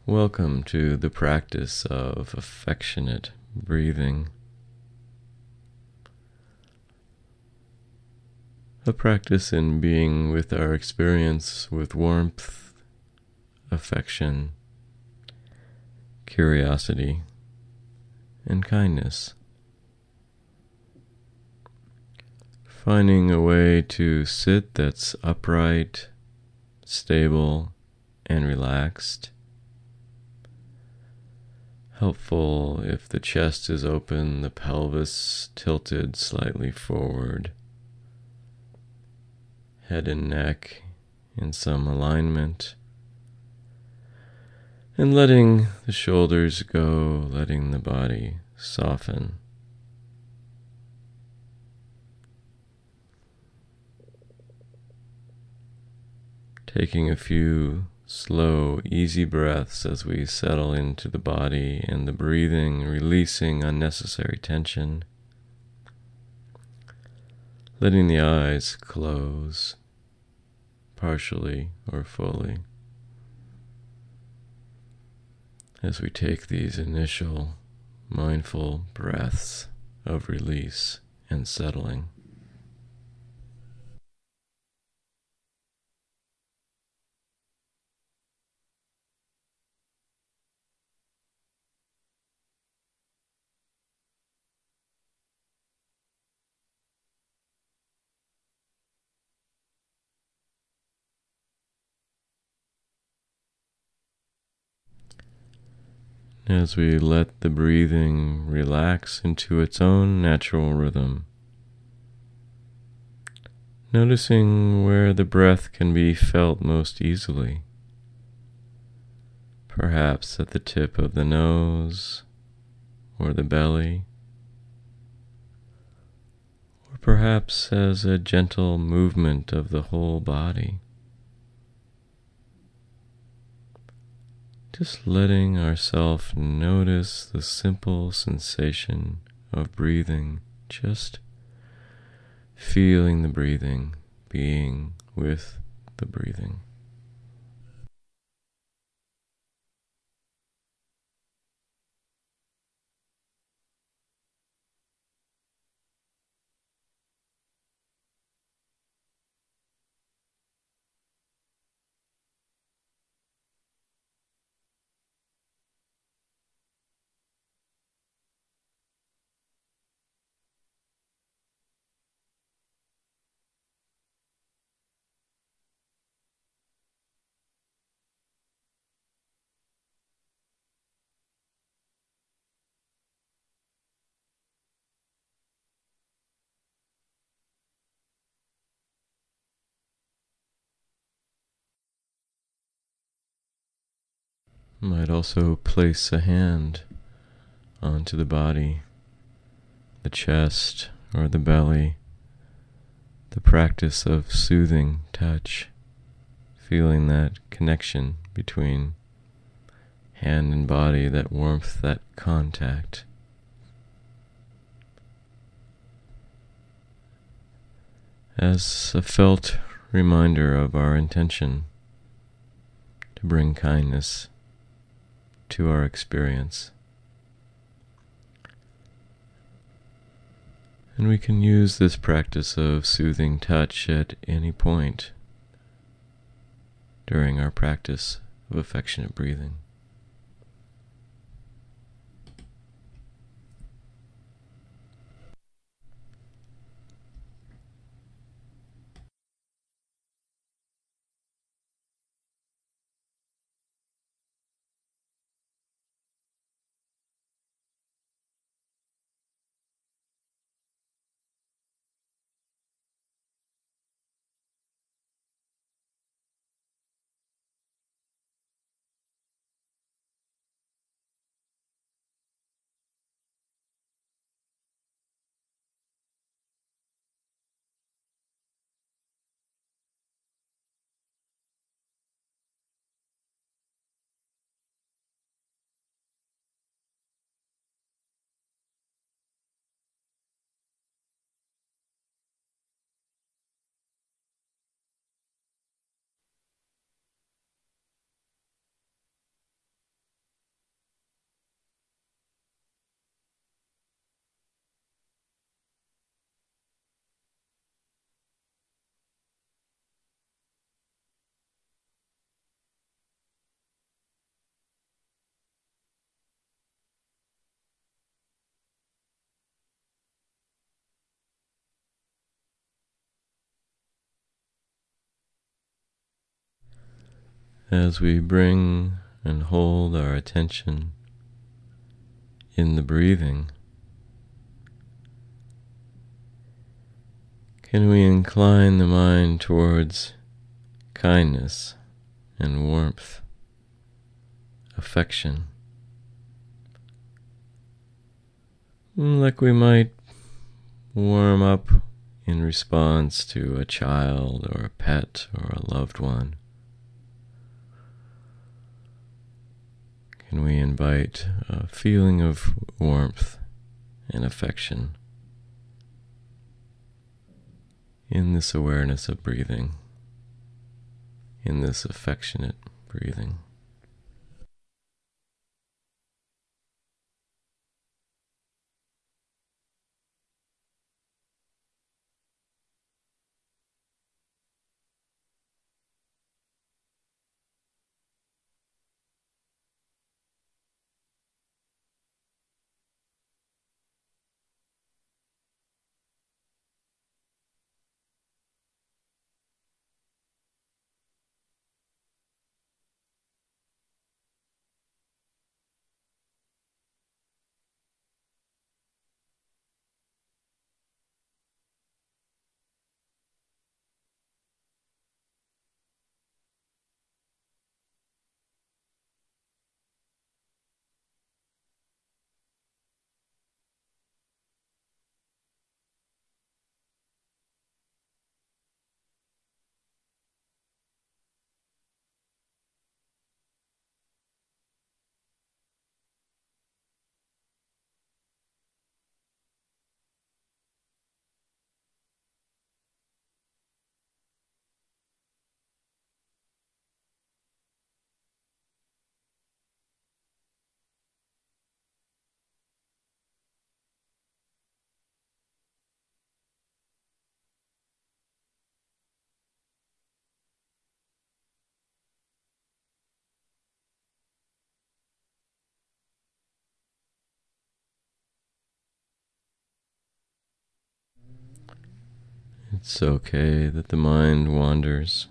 Welcome to the practice of affectionate breathing, a practice in being with our experience with warmth, affection, curiosity, and kindness. Finding a way to sit that's upright, stable, and relaxed. Helpful if the chest is open, the pelvis tilted slightly forward, head and neck in some alignment, and letting the shoulders go, letting the body soften. Taking a few slow, easy breaths as we settle into the body and the breathing, releasing unnecessary tension. Letting the eyes close, partially or fully, as we take these initial mindful breaths of release and settling. As we let the breathing relax into its own natural rhythm, noticing where the breath can be felt most easily. Perhaps at the tip of the nose or the belly, or perhaps as a gentle movement of the whole body. Just letting ourselves notice the simple sensation of breathing, just feeling the breathing, being with the breathing. Might also place a hand onto the body, the chest or the belly, the practice of soothing touch, feeling that connection between hand and body, that warmth, that contact. As a felt reminder of our intention to bring kindness to our experience. And we can use this practice of soothing touch at any point during our practice of affectionate breathing. as we bring and hold our attention in the breathing, can we incline the mind towards kindness and warmth, affection, like we might warm up in response to a child or a pet or a loved one? Can we invite a feeling of warmth and affection in this awareness of breathing, in this affectionate breathing? It's okay that the mind wanders,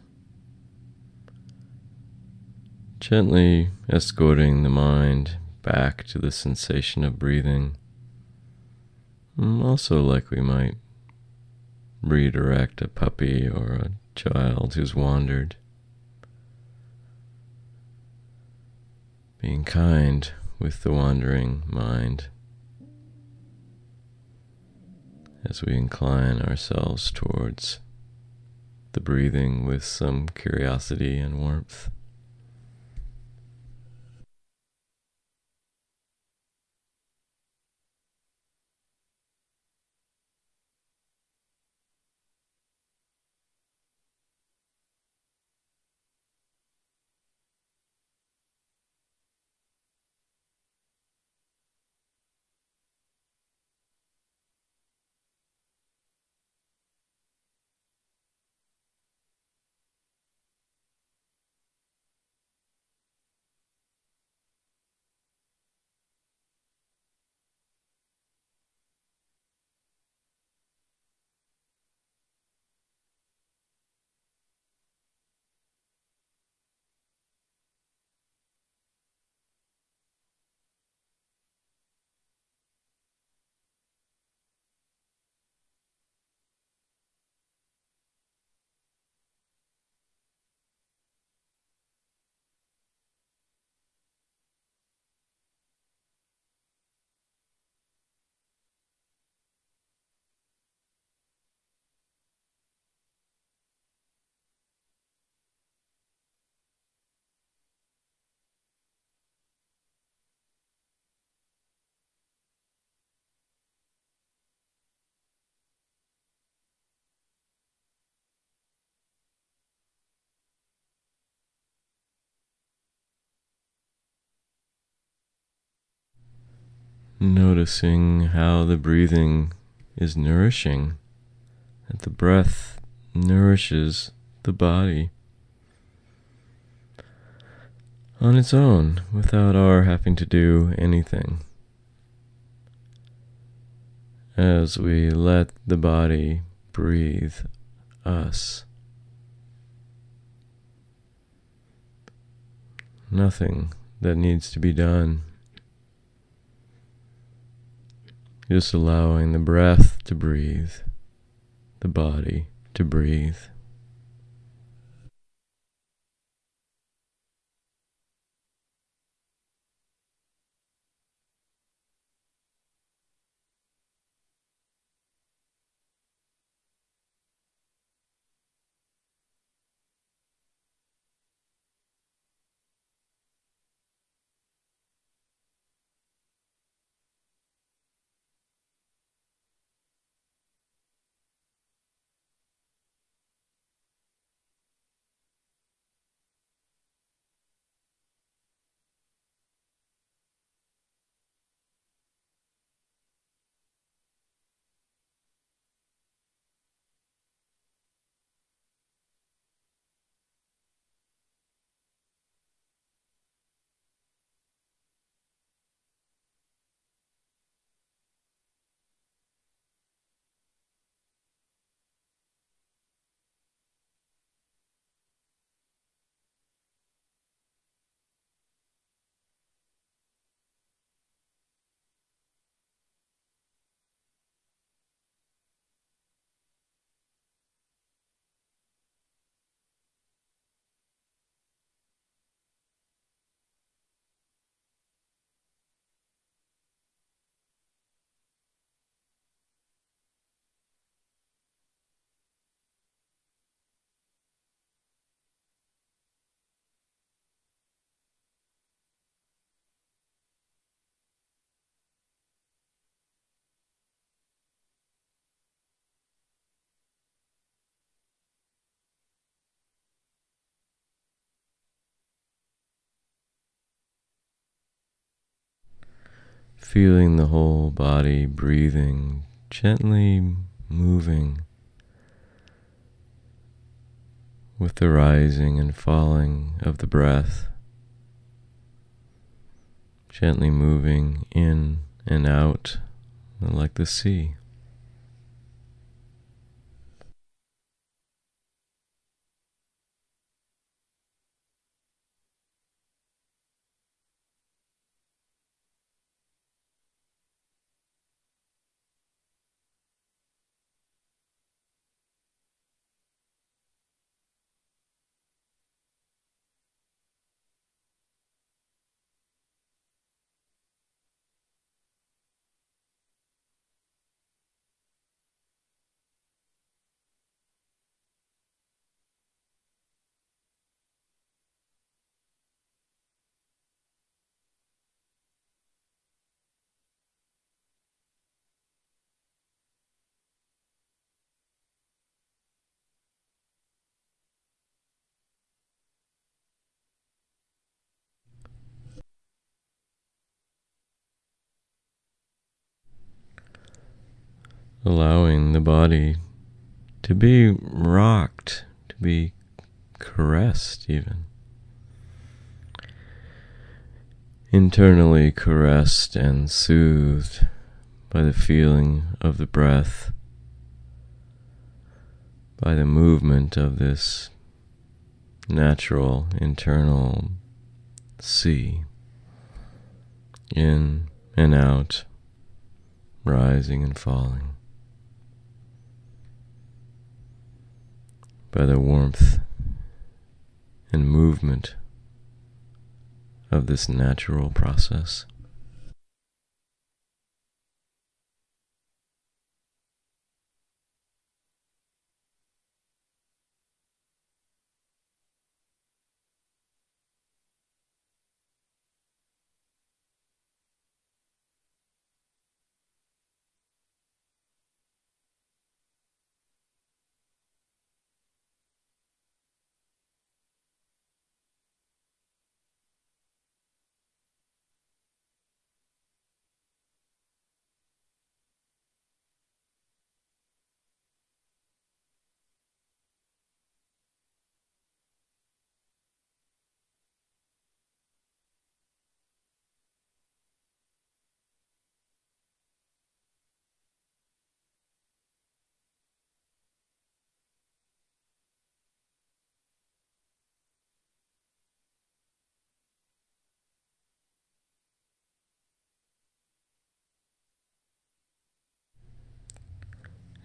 gently escorting the mind back to the sensation of breathing, also like we might redirect a puppy or a child who's wandered. Being kind with the wandering mind as we incline ourselves towards the breathing with some curiosity and warmth. Noticing how the breathing is nourishing, that the breath nourishes the body on its own without our having to do anything. As we let the body breathe us, nothing that needs to be done. Just allowing the breath to breathe, the body to breathe. Feeling the whole body breathing, gently moving with the rising and falling of the breath, gently moving in and out like the sea. Allowing the body to be rocked, to be caressed even. Internally caressed and soothed by the feeling of the breath, by the movement of this natural internal sea, in and out, rising and falling, by the warmth and movement of this natural process.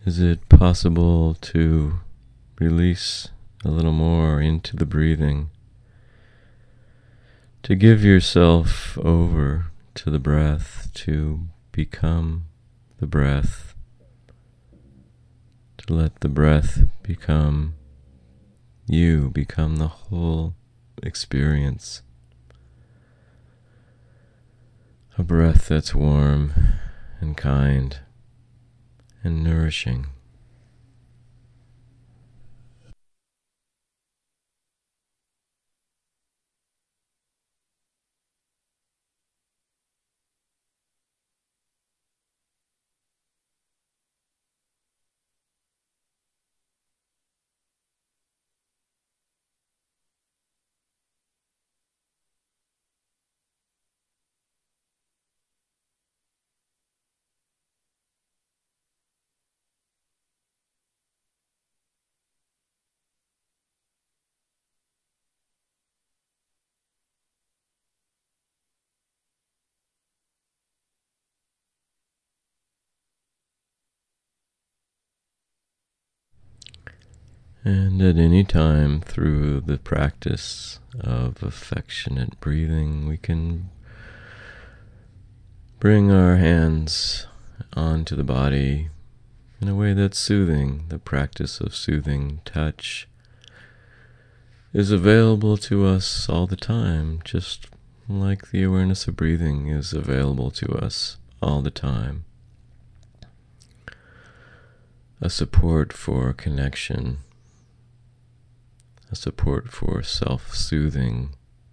Is it possible to release a little more into the breathing? To give yourself over to the breath, to become the breath, to let the breath become you, become the whole experience. A breath that's warm and kind and nourishing. And at any time through the practice of affectionate breathing, we can bring our hands onto the body in a way that's soothing. The practice of soothing touch is available to us all the time, just like the awareness of breathing is available to us all the time. A support for connection, a support for self-soothing,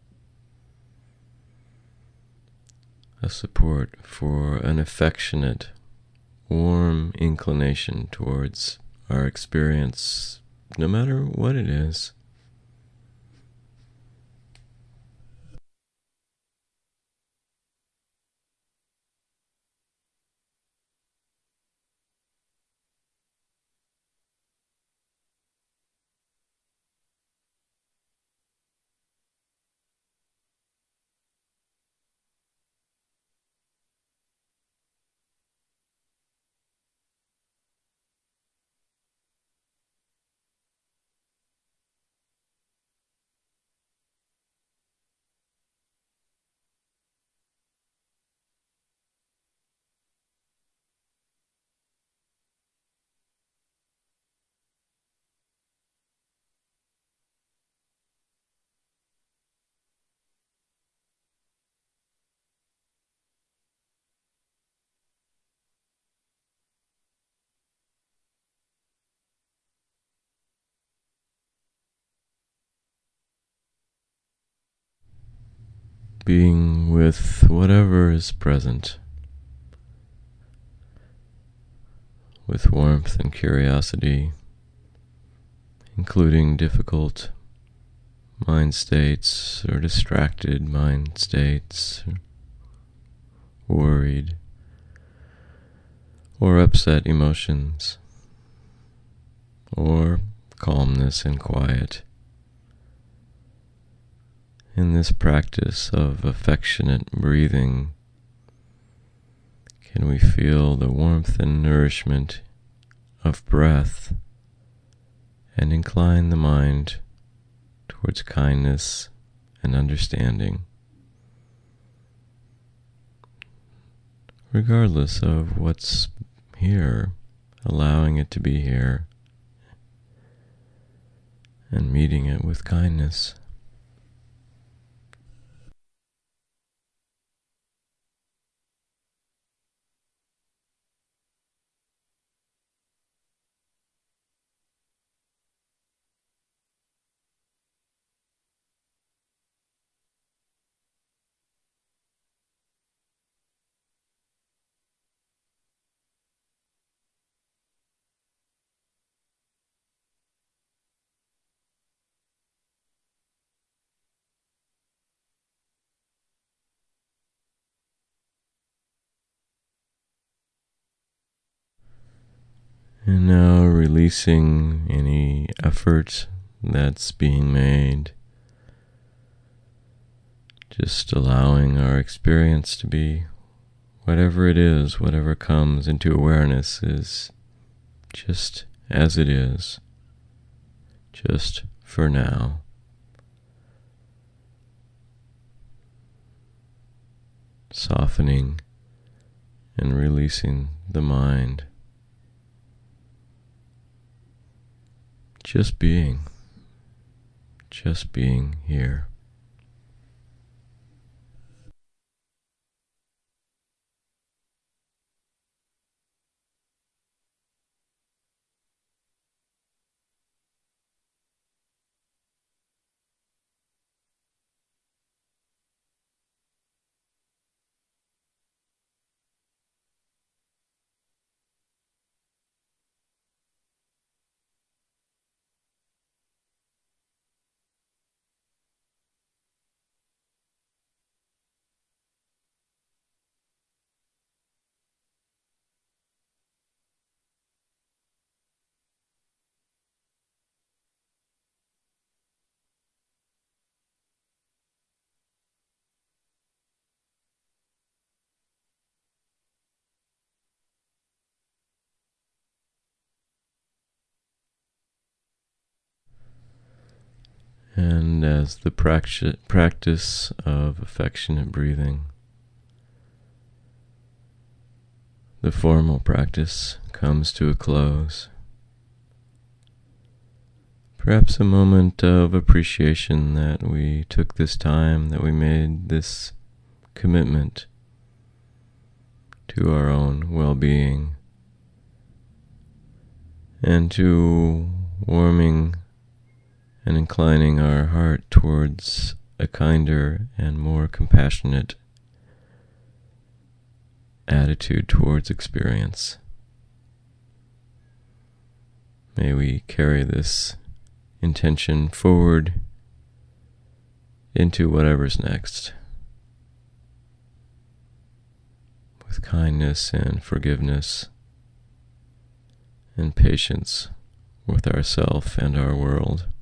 a support for an affectionate, warm inclination towards our experience, no matter what it is. Being with whatever is present, with warmth and curiosity, including difficult mind states or distracted mind states, or worried or upset emotions, or calmness and quiet. In this practice of affectionate breathing, can we feel the warmth and nourishment of breath and incline the mind towards kindness and understanding, regardless of what's here, allowing it to be here and meeting it with kindness. And now releasing any effort that's being made, just allowing our experience to be whatever it is, whatever comes into awareness is just as it is, just for now. Softening and releasing the mind. Just being here. And as the practice of affectionate breathing, the formal practice comes to a close, perhaps a moment of appreciation that we took this time, that we made this commitment to our own well-being, and to warming and inclining our heart towards a kinder and more compassionate attitude towards experience. May we carry this intention forward into whatever's next, with kindness and forgiveness and patience with ourself and our world.